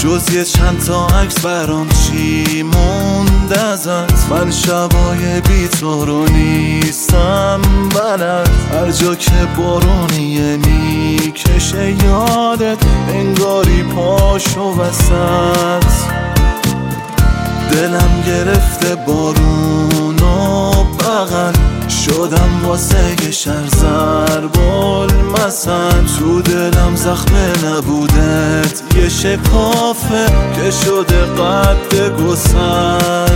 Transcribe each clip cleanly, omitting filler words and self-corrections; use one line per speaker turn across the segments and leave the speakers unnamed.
جز یه چند تا عکس برام چی مونده ازت؟ من شبای بی تو رو نیستم بلد، هر جا که بارونیه میکشه یادت، انگاری پاشو وسط دلم گرفته بارون و بغل شدم واسه یه شهر ضرب المثل. تو دلم زخم نبودت یه شکافه که شده قد گسل.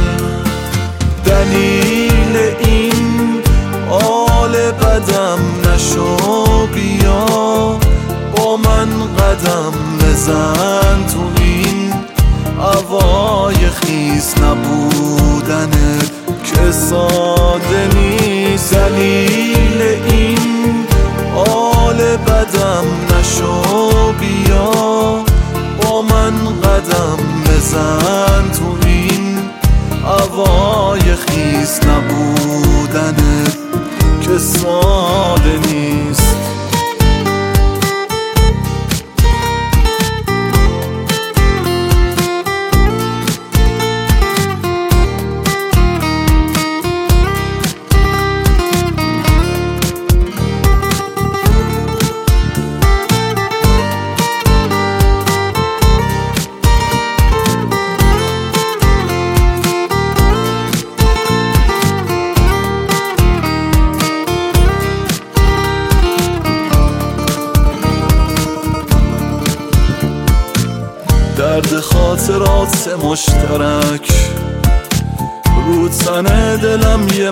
دلیل این حال بدم نشو بیا با من قدم بزن تو این هوای خیس نبودنت که ساده نیست. دلیل این حال بدم نشو بیا با من قدم بزن تو این هوای خیس نبودنت که ساده نیست. درد خاطرات مشترک رو تن دلم یه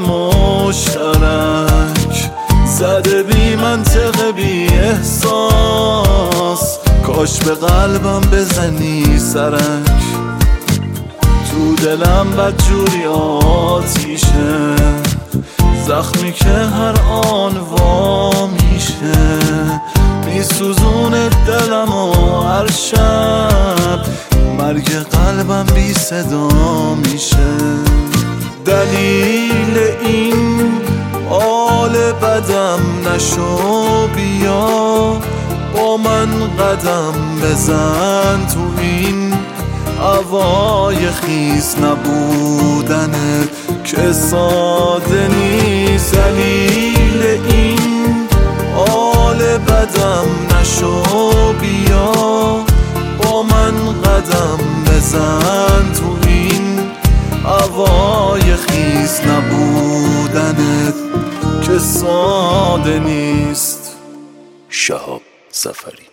مشترک زده بی منطق بی احساس. کاش به قلبم بزنی سرک، تو دلم بدجوری آتیشه، زخمی که هر آن وا میشه، میسوزونه دلم و هر شب مرگ قلبم بی صدا میشه. دلیل این حال بدم نشو بیا با من قدم بزن تو این هوای خیس نبودنت که ساده نیست. دلیل این حال بدم نشو بیا با من قدم بزن تو این هوای خیس نبودنت که ساده نیست.
شهاب ظفری.